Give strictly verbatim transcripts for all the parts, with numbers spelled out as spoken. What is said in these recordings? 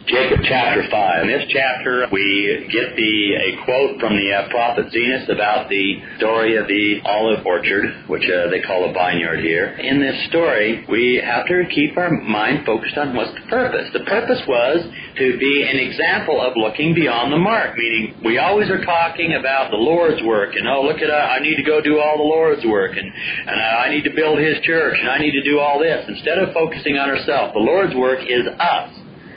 Jacob chapter five. In this chapter, we get the a quote from the uh, prophet Zenos about the story of the olive orchard, which uh, they call a vineyard here. In this story, we have to keep our mind focused on what's the purpose. The purpose was to be an example of looking beyond the mark, meaning we always are talking about the Lord's work, and oh, look at, uh, I need to go do all the Lord's work, and, and uh, I need to build His church, and I need to do all this. Instead of focusing on ourselves, the Lord's work is us.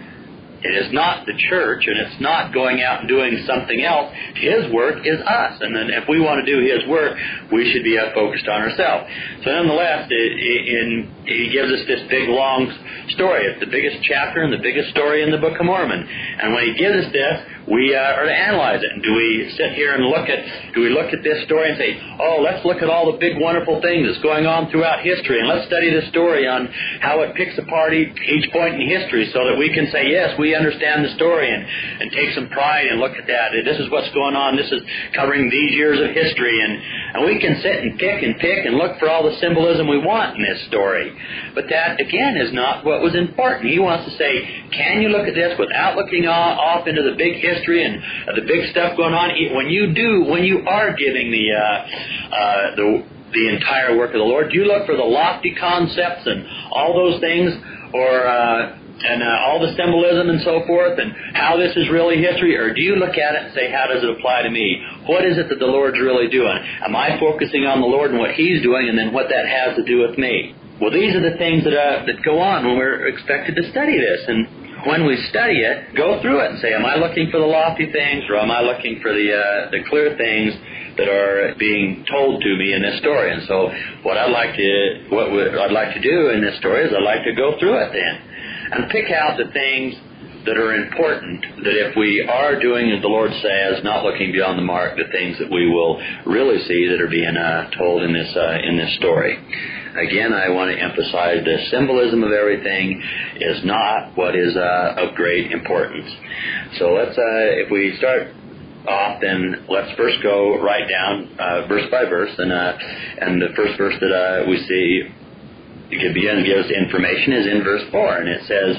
It is not the church, and it's not going out and doing something else. His work is us. And then if we want to do His work, we should be uh, focused on ourselves. So nonetheless, it, it, in, He gives us this big, long story. It's the biggest chapter and the biggest story in the Book of Mormon. And when He gives us this, we uh, are to analyze it. And do we sit here and look at, do we look at this story and say, oh, let's look at all the big, wonderful things that's going on throughout history, and let's study the story on how it picks apart each, each point in history so that we can say, yes, we understand the story, and, and take some pride and look at that. This is what's going on. This is covering these years of history. And, and we can sit and pick and pick and look for all the symbolism we want in this story. But that, again, is not what was important. He wants to say, can you look at this without looking off into the big history and uh, the big stuff going on? When you do, when you are giving the uh, uh, the the entire work of the Lord, do you look for the lofty concepts and all those things, or uh, and uh, all the symbolism and so forth, and how this is really history? Or do you look at it and say, how does it apply to me? What is it that the Lord's really doing? Am I focusing on the Lord and what He's doing, and then what that has to do with me? Well, these are the things that uh, that go on when we're expected to study this. And when we study it, go through it and say, am I looking for the lofty things, or am I looking for the uh, the clear things that are being told to me in this story? And so what I'd like to what I'd like to do in this story is I'd like to go through it then and pick out the things that are important, that if we are doing as the Lord says, not looking beyond the mark, the things that we will really see that are being uh, told in this uh, in this story. Again, I want to emphasize the symbolism of everything is not what is uh, of great importance. So let's, uh, if we start off, then let's first go right down uh, verse by verse, and uh, and the first verse that uh, we see it begins to give us information is in verse four, and it says,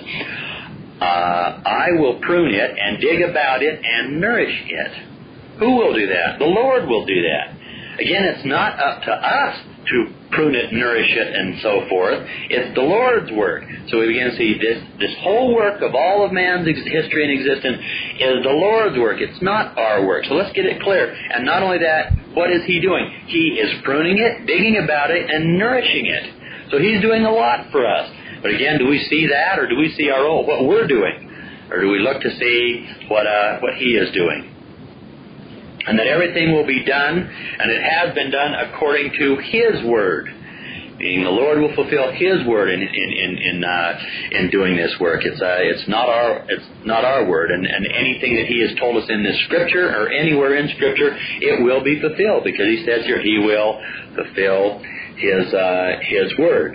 uh, "I will prune it and dig about it and nourish it." Who will do that? The Lord will do that. Again, it's not up to us to prune it, nourish it, and so forth. It's the Lord's work. So we begin to see this this whole work of all of man's ex- history and existence is the Lord's work. It's not our work. So let's get it clear. And not only that, what is He doing? He is pruning it, digging about it, and nourishing it. So He's doing a lot for us. But again, do we see that, or do we see our own, what we're doing? Or do we look to see what uh, what He is doing? And that everything will be done, and it has been done according to His word. Meaning the Lord will fulfill His word in in in in, uh, in doing this work. It's uh, it's not our it's not our word, and, and anything that He has told us in this Scripture or anywhere in Scripture, it will be fulfilled, because He says here He will fulfill His uh, His word.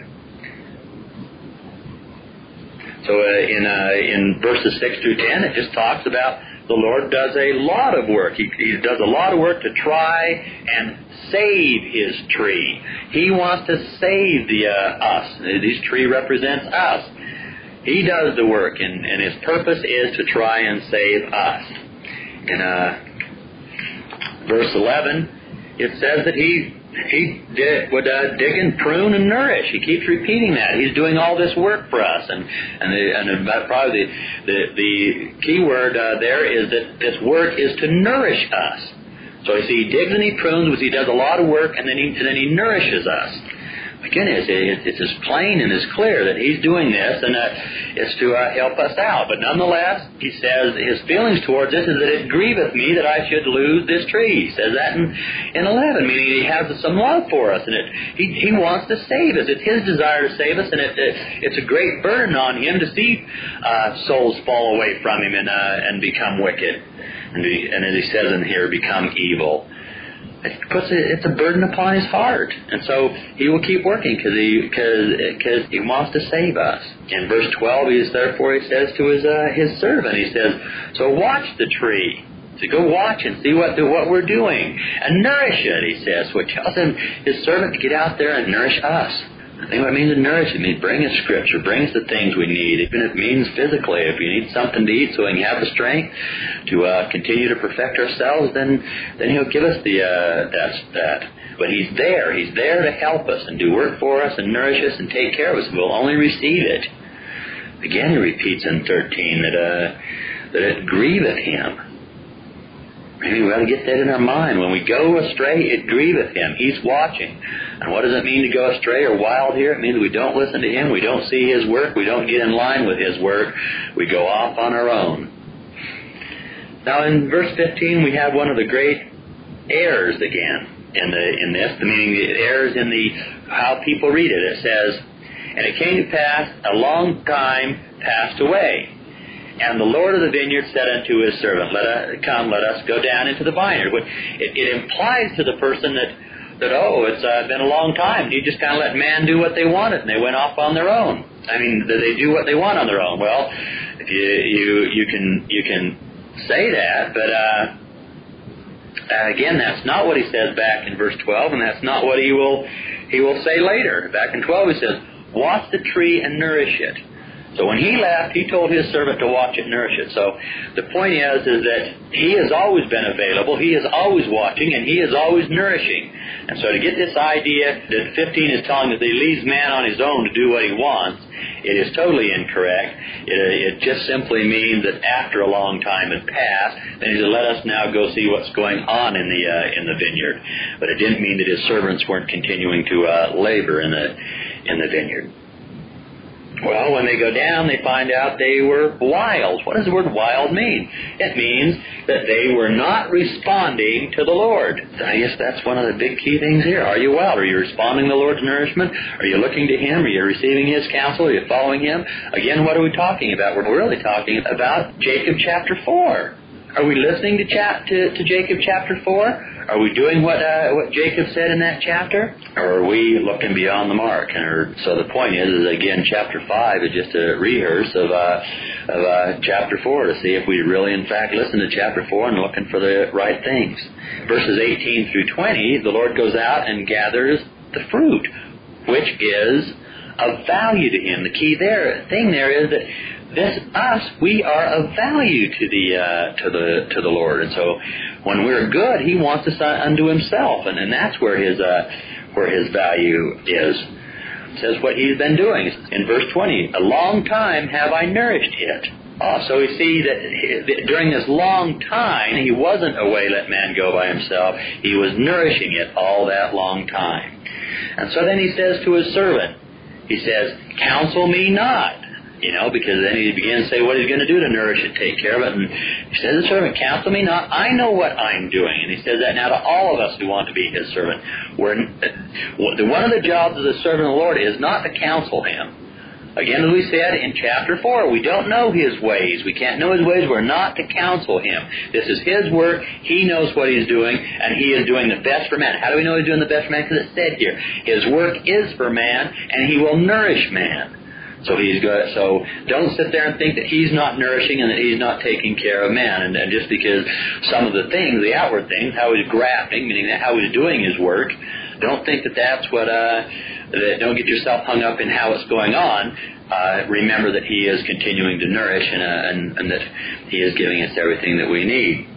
So uh, in uh, in verses six through ten, it just talks about the Lord does a lot of work. He, he does a lot of work to try and save His tree. He wants to save the uh, us. This tree represents us. He does the work, and, and His purpose is to try and save us. In uh, verse eleven, it says that He He did, would uh, dig and prune and nourish. He keeps repeating that. He's doing all this work for us. And and, the, and probably the, the, the key word uh, there is that this work is to nourish us. So you see, He digs and He prunes, He does a lot of work, and then He, and then he nourishes us. Again, it's, it's as plain and as clear that He's doing this, and uh, it's to uh, help us out. But nonetheless, He says His feelings towards this is that it grieveth me that I should lose this tree. He says that in, in eleven, meaning He has some love for us, and it, he, he wants to save us. It's His desire to save us, and it, it, it's a great burden on Him to see uh, souls fall away from Him and uh, and become wicked. And, he, and as He says in here, become evil. It puts a, it's a burden upon His heart, and so He will keep working because he because He wants to save us. In verse twelve, He is therefore He says to His uh, His servant, He says, "So watch the tree." So go watch and see what what we're doing and nourish it. He says, so it tells Him His servant to get out there and nourish us. I think what it means to nourish, it means bring us Scripture, bring us the things we need, even if it means physically. If we need something to eat so we can have the strength to uh, continue to perfect ourselves, then then He'll give us the uh, that, that. But He's there. He's there to help us and do work for us and nourish us and take care of us. We'll only receive it. Again, He repeats in thirteen that, uh, that it grieveth Him. Maybe we ought to get that in our mind. When we go astray, it grieveth Him. He's watching. And what does it mean to go astray or wild here? It means we don't listen to Him. We don't see His work. We don't get in line with His work. We go off on our own. Now in verse fifteen, we have one of the great errors again in the in this. The meaning the errors in the how people read it. It says, "And it came to pass, a long time passed away. And the Lord of the vineyard said unto his servant, Let us, come, let us go down into the vineyard." It, it implies to the person that, that oh, it's uh, been a long time. You just kind of let man do what they wanted, and they went off on their own. I mean, they do what they want on their own. Well, if you you you can you can say that, but uh, again, that's not what he says back in verse twelve, and that's not what he will he will say later. Back in twelve, he says, "Watch the tree and nourish it." So when he left, he told his servant to watch it and nourish it. So the point is, is that he has always been available, he is always watching, and he is always nourishing. And so to get this idea that fifteen is telling us that he leaves man on his own to do what he wants, it is totally incorrect. It, it just simply means that after a long time had passed, then he said, "Let us now go see what's going on in the uh, in the vineyard." But it didn't mean that his servants weren't continuing to uh, labor in the in the vineyard. Well, when they go down, they find out they were wild. What does the word wild mean? It means that they were not responding to the Lord. I guess that's one of the big key things here. Are you wild? Are you responding to the Lord's nourishment? Are you looking to Him? Are you receiving His counsel? Are you following Him? Again, what are we talking about? We're really talking about Jacob chapter four. Are we listening to, cha- to, to Jacob chapter four? Are we doing what uh, what Jacob said in that chapter? Or are we looking beyond the mark? And are, so the point is, is, again, chapter five is just a rehearse of, uh, of uh, chapter four to see if we really, in fact, listen to chapter four and looking for the right things. Verses eighteen through twenty, the Lord goes out and gathers the fruit, which is of value to Him. The key there, thing there is that this us, we are of value to the uh, to the to the Lord, and so when we're good, He wants us unto Himself, and, and that's where His uh, where His value is. It says what He's been doing in verse twenty. "A long time have I nourished it." Oh, so we see that during this long time, He wasn't away, let man go by himself. He was nourishing it all that long time, and so then He says to His servant, He says, "Counsel me not." You know, because then he begins to say what he's going to do to nourish it, take care of it. And he says, "The servant, counsel me not. I know what I'm doing." And he says that now to all of us who want to be His servant. We're, one of the jobs of the servant of the Lord is not to counsel him. Again, as we said in chapter four, we don't know His ways. We can't know His ways. We're not to counsel Him. This is His work. He knows what He's doing, and He is doing the best for man. How do we know He's doing the best for man? Because it said here, His work is for man, and He will nourish man. So he's good. So don't sit there and think that He's not nourishing and that He's not taking care of man. And, and just because some of the things, the outward things, how He's grafting, meaning that how He's doing His work, don't think that that's what. Uh, that don't get yourself hung up in how it's going on. Uh, remember that He is continuing to nourish, and, uh, and, and that He is giving us everything that we need.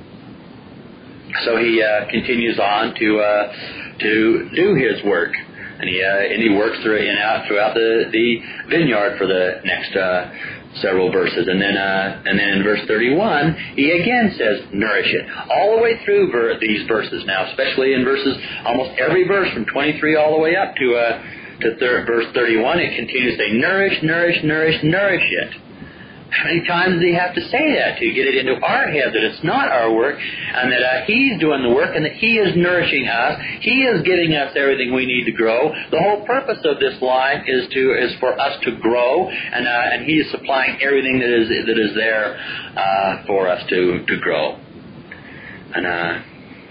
So He uh, continues on to uh, to do His work. And he uh, and he works through in out throughout the, the vineyard for the next uh, several verses, and then uh, and then in verse thirty-one he again says, "Nourish it." All the way through ver- these verses now, especially in verses almost every verse from twenty-three all the way up to uh, to thir- verse thirty-one, it continues to say, "Nourish, nourish, nourish, nourish it." How many times does He have to say that to get it into our head that it's not our work, and that uh, He's doing the work, and that He is nourishing us. He is giving us everything we need to grow. The whole purpose of this life is to is for us to grow, and uh, and He is supplying everything that is that is there uh, for us to to grow. And uh,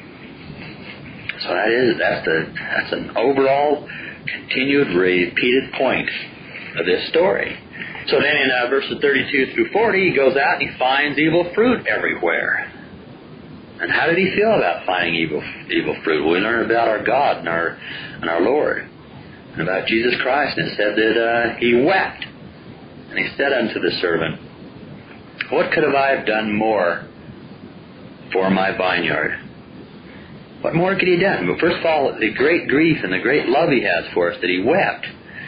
so that is that's the that's an overall continued repeated point of this story. So then in uh, verses thirty-two through forty, he goes out and he finds evil fruit everywhere. And how did he feel about finding evil evil fruit? Well, we learn about our God and our and our Lord. and about Jesus Christ, and it said that uh, he wept. And he said unto the servant, what could have I have done more for my vineyard? What more could he have done? Well, first of all, the great grief and the great love he has for us, that he wept.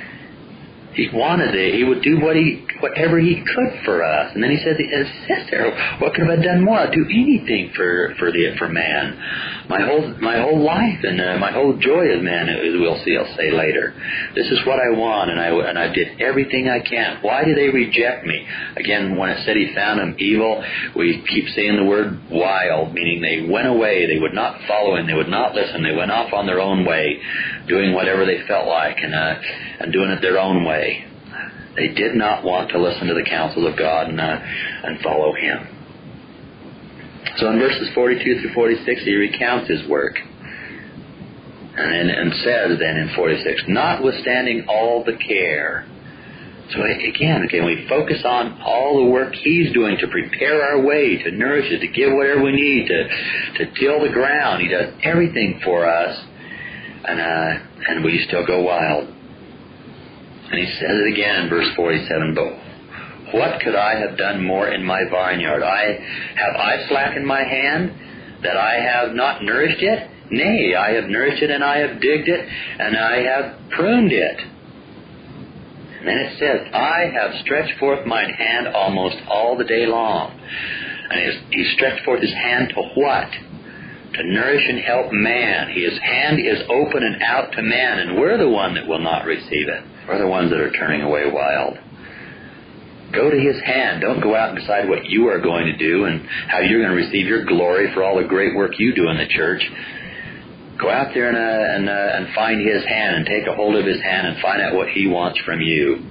He wanted it. He would do what he, whatever he could for us. And then he said, it says there, what could have I done more? I'd do anything for for the for man. My whole my whole life and uh, my whole joy is man. As we'll see, I'll say later. This is what I want, and I and I did everything I can. Why did they reject me? Again, when it said he found them evil, we keep saying the word wild, meaning they went away. They would not follow him. They would not listen. They went off on their own way, doing whatever they felt like, and uh, and doing it their own way. They did not want to listen to the counsel of God and, uh, and follow him. So in verses forty-two through forty-six, he recounts his work. And, and says then in forty-six, notwithstanding all the care. So again, again, we focus on all the work he's doing to prepare our way, to nourish it, to give whatever we need, to, to till the ground. He does everything for us, and, uh, and we still go wild. And he says it again in verse forty-seven, but what could I have done more in my vineyard? I have I slackened my hand that I have not nourished it? Nay, I have nourished it, and I have digged it, and I have pruned it. And then it says, I have stretched forth mine hand almost all the day long. And he stretched forth his hand to what? To nourish and help man. His hand is open and out to man, and we're the one that will not receive it. We're the ones that are turning away wild. Go to his hand. Don't go out and decide what you are going to do and how you're going to receive your glory for all the great work you do in the church. Go out there and uh, and, uh, and find his hand and take a hold of his hand and find out what he wants from you.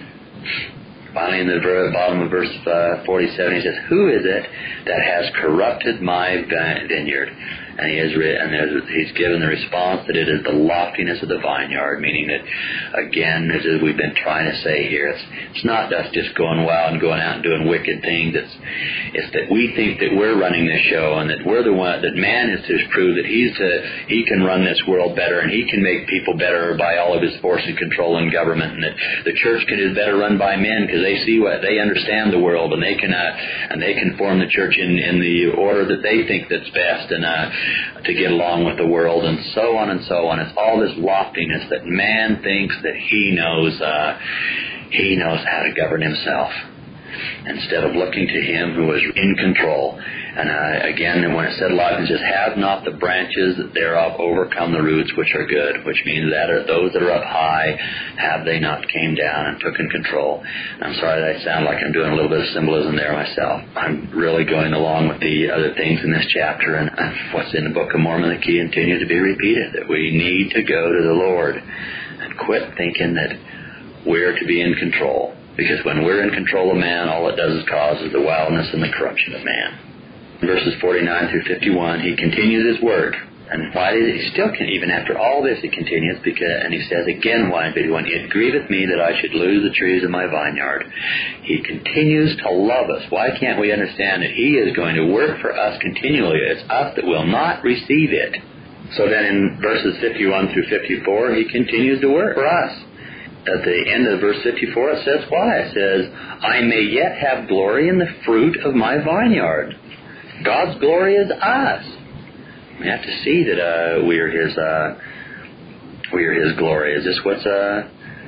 Finally, in the ver- bottom of verse uh, forty-seven, he says, who is it that has corrupted my vineyard? And he has re- and he's given the response that it is the loftiness of the vineyard, meaning that, again, as we've been trying to say here, it's, it's not us just going wild and going out and doing wicked things. It's, it's that we think that we're running the show, and that we're the one, that man is to prove that he's to, he can run this world better, and he can make people better by all of his force and control and government, and that the church can, is better run by men because they see what, they understand the world, and they can uh, and they can form the church in, in the order that they think that's best, and uh, to get along with the world, and so on and so on. It's all this loftiness that man thinks that he knows uh, he knows how to govern himself, instead of looking to him who is in control. And uh, again, when it said loftiness, it says, have not the branches thereof overcome the roots which are good, which means that are those that are up high, have they not came down and took in control. And I'm sorry that I sound like I'm doing a little bit of symbolism there myself. I'm really going along with the other things in this chapter, and what's in the Book of Mormon that continue to be repeated, that we need to go to the Lord and quit thinking that we're to be in control. Because when we're in control of man, all it does is causes the wildness and the corruption of man. Verses forty-nine through fifty-one, he continues his work. And why did he still can even after all this he continues, because and he says again why in fifty-one, it grieveth me that I should lose the trees of my vineyard. He continues to love us. Why can't we understand that he is going to work for us continually? It's us that will not receive it. So then in verses fifty-one through fifty-four, he continues to work for us. At the end of verse fifty-four, it says why? It says, I may yet have glory in the fruit of my vineyard. God's glory is us. We have to see that uh, we are His. Uh, we are His glory. Is this what's? Uh,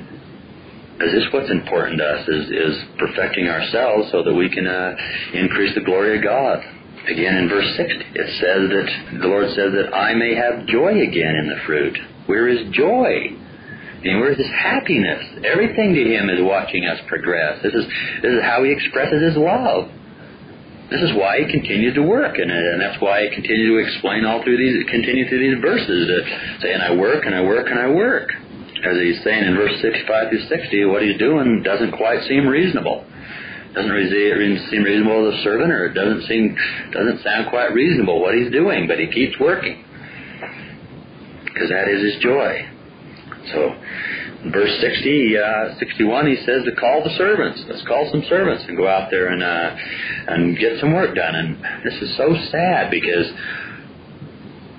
is this what's important to us? Is is perfecting ourselves so that we can uh, increase the glory of God. Again, in verse sixty, it says that the Lord says that I may have joy again in the fruit. Where is joy? And where is His happiness? Everything to Him is watching us progress. This is this is how He expresses His love. This is why he continued to work, and, and that's why he continued to explain all through these, continue through these verses, to say, and I work, and I work, and I work. As he's saying in verse sixty-five through sixty, what he's doing doesn't quite seem reasonable. Doesn't re- seem reasonable as a servant, or it doesn't seem, doesn't sound quite reasonable what he's doing, but he keeps working. Because that is his joy. So, in verse sixty, uh, sixty-one, he says to call the servants. Let's call some servants and go out there and uh, and get some work done. And this is so sad because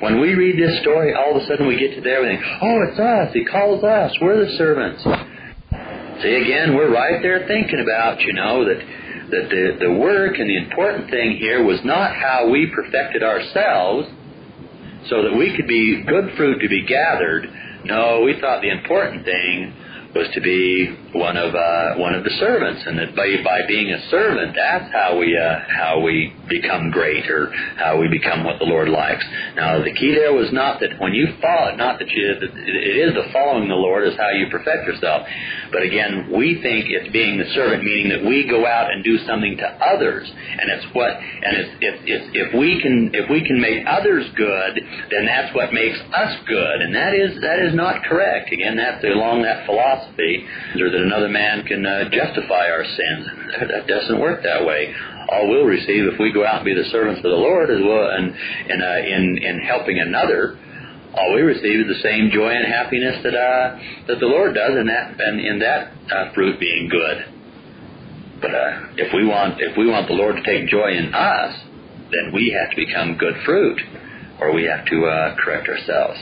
When we read this story, all of a sudden we get to there and we think, oh, it's us. He calls us. We're the servants. See, again, we're right there thinking about, you know, that, that the, the work and the important thing here was not how we perfected ourselves so that we could be good fruit to be gathered. No, we thought the important thing was to be one of uh, one of the servants, and that by by being a servant, that's how we uh, how we become great, or how we become what the Lord likes. Now, the key there was not that when you follow, not that you, that it is the following the Lord is how you perfect yourself, but again, we think it's being the servant, meaning that we go out and do something to others, and it's what, and it's, it's, it's if we can if we can make others good, then that's what makes us good, and that is that is not correct. Again, that's along that philosophy. Or that another man can uh, justify our sins. That doesn't work that way. All we'll receive if we go out and be the servants of the Lord as well, and, and uh, in in helping another, all we receive is the same joy and happiness that uh, that the Lord does, in that and in that uh, fruit being good. But uh, if we want if we want the Lord to take joy in us, then we have to become good fruit, or we have to uh, correct ourselves.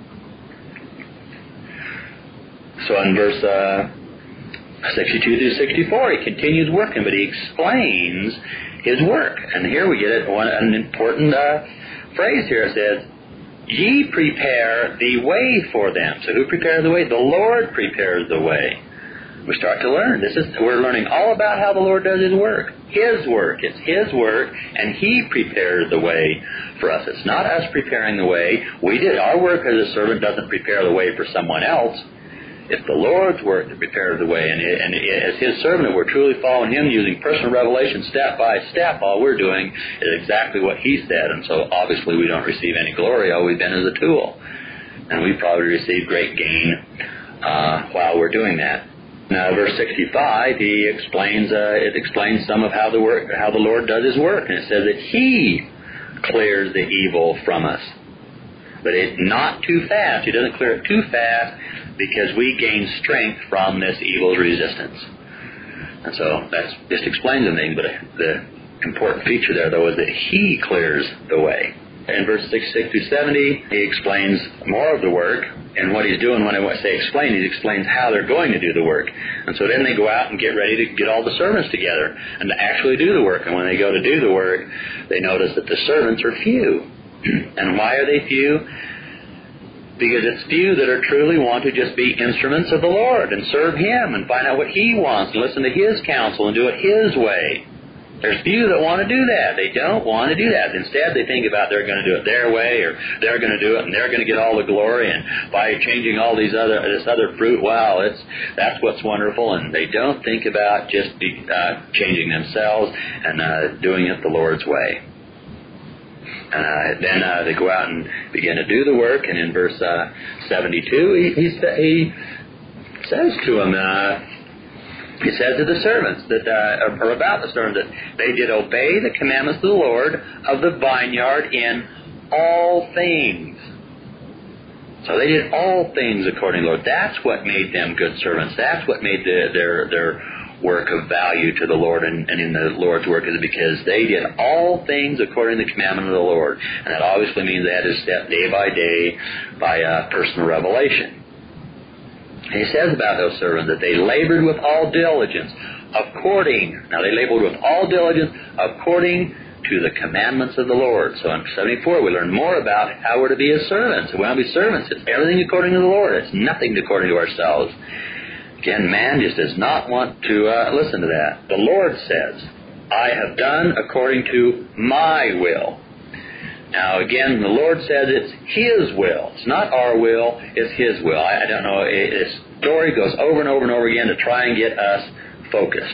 So in verse uh, sixty-two through sixty-four, he continues working, but he explains his work. And here we get it, one, an important uh, phrase here. It says, ye prepare the way for them. So who prepares the way? The Lord prepares the way. We start to learn. This is We're learning all about how the Lord does His work. His work. It's His work, and He prepares the way for us. It's not us preparing the way. We did. Our work as a servant doesn't prepare the way for someone else. It's the Lord's work that prepares the way. And, and as His servant, we're truly following Him using personal revelation step by step. All we're doing is exactly what He said. And so obviously we don't receive any glory. All we've been is a tool. And we probably receive great gain uh, while we're doing that. Now, verse sixty-five, he explains uh, it explains some of how the work, how the Lord does His work. And it says that He clears the evil from us. But it's not too fast. He doesn't clear it too fast, because we gain strength from this evil's resistance. And so that just explains the thing, but the important feature there, though, is that He clears the way. In verse sixty-six through seventy, he explains more of the work, and what he's doing, when I say explain, he explains how they're going to do the work. And so then they go out and get ready to get all the servants together and to actually do the work. And when they go to do the work, they notice that the servants are few. And why are they few? Because it's few that are truly want to just be instruments of the Lord and serve Him and find out what He wants and listen to His counsel and do it His way. There's few that want to do that. They don't want to do that. Instead, they think about they're going to do it their way, or they're going to do it and they're going to get all the glory. And by changing all these other this other fruit, wow, it's that's what's wonderful. And they don't think about just be, uh, changing themselves and uh, doing it the Lord's way. And uh, then uh, they go out and begin to do the work. And in verse uh, seventy-two, he, he, he says to them, uh, he says to the servants that uh, are about the servants that they did obey the commandments of the Lord of the vineyard in all things. So they did all things according to the Lord. That's what made them good servants. That's what made the, their their work of value to the Lord, and, and in the Lord's work is because they did all things according to the commandment of the Lord. And that obviously means they had to step day by day by uh, personal revelation. And he says about those servants that they labored with all diligence according, now they labored with all diligence according to the commandments of the Lord. So in seventy-four we learn more about how we're to be as servants. We want to be servants. It's everything according to the Lord. It's nothing according to ourselves. Again, man just does not want to uh, listen to that. The Lord says, I have done according to my will. Now, again, the Lord says it's His will. It's not our will, it's His will. I, I don't know, it, this story goes over and over and over again to try and get us focused.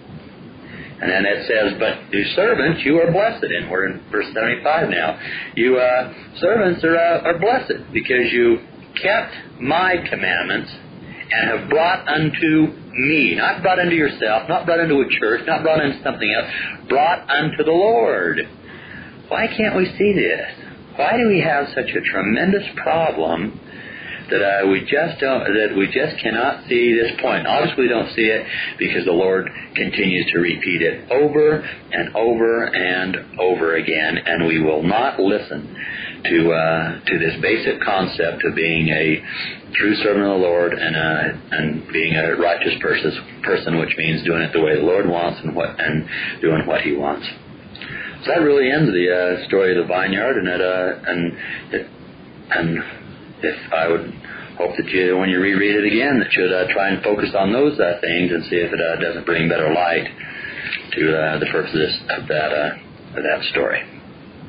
And then it says, but you servants, you are blessed. And we're in verse seventy-five now. You uh, servants are, uh, are blessed because you kept my commandments and have brought unto me, not brought unto yourself, not brought unto a church, not brought unto something else, brought unto the Lord. Why can't we see this? Why do we have such a tremendous problem that uh, we just don't, that we just cannot see this point? Obviously, we don't see it because the Lord continues to repeat it over and over and over again, and we will not listen to uh, to this basic concept of being a true servant of the Lord and uh, and being a righteous person, person, which means doing it the way the Lord wants and what and doing what He wants. So that really ends the uh, story of the vineyard, and it, uh, and it, and if I would hope that you, when you reread it again, that you'd uh, try and focus on those uh, things and see if it uh, doesn't bring better light to uh, the purposes of that uh, of that story.